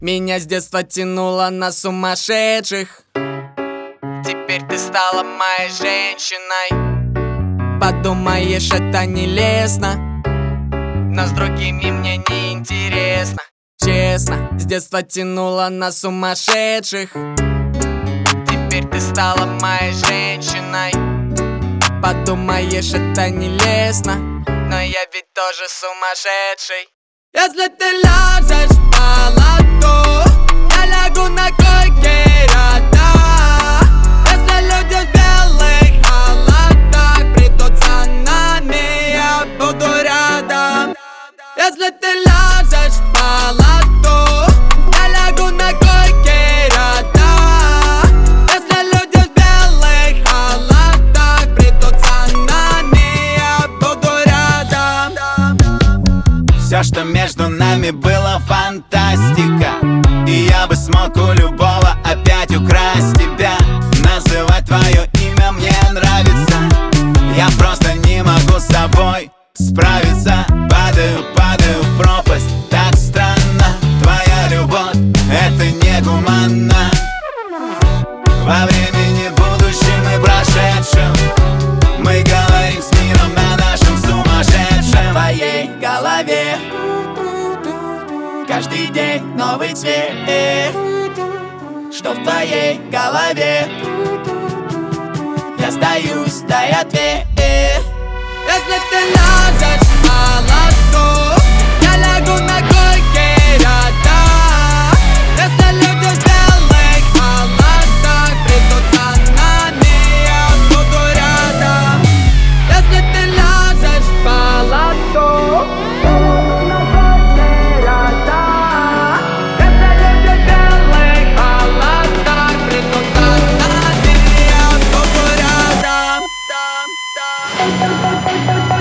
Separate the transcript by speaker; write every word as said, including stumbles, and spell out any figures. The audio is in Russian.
Speaker 1: Меня с детства тянуло на сумасшедших. Теперь ты стала моей женщиной. Подумаешь, это нелестно, но с другими мне не интересно. Честно, с детства тянуло на сумасшедших. Теперь ты стала моей женщиной. Подумаешь, это нелестно, но я ведь тоже сумасшедший. Если ты ляжешь в палату, я лягу на койке рядом. Если люди в белых халатах придут за нами, я буду рядом. Если ты ляжешь в палату, я лягу на койке рядом. Если люди в белых халатах придут за нами, я буду рядом.
Speaker 2: Все, что между нами было, фантастика. И я бы смог у любого опять украсть тебя. Называть твое имя мне нравится. Я просто не могу с собой справиться. Падаю, падаю в пропасть, так странно. Твоя любовь, это негуманно. Во времени, будущем и прошедшем мы говорим с миром на нашем сумасшедшем.
Speaker 1: В твоей голове каждый день новый цвет. Что в твоей голове? Я сдаюсь, дай ответ. Если ты ляжешь в палату, я лягу на койке рядом. Если люди в белых халатах придут за нами, я буду рядом. Если ты ляжешь в палату,
Speaker 3: Thank you.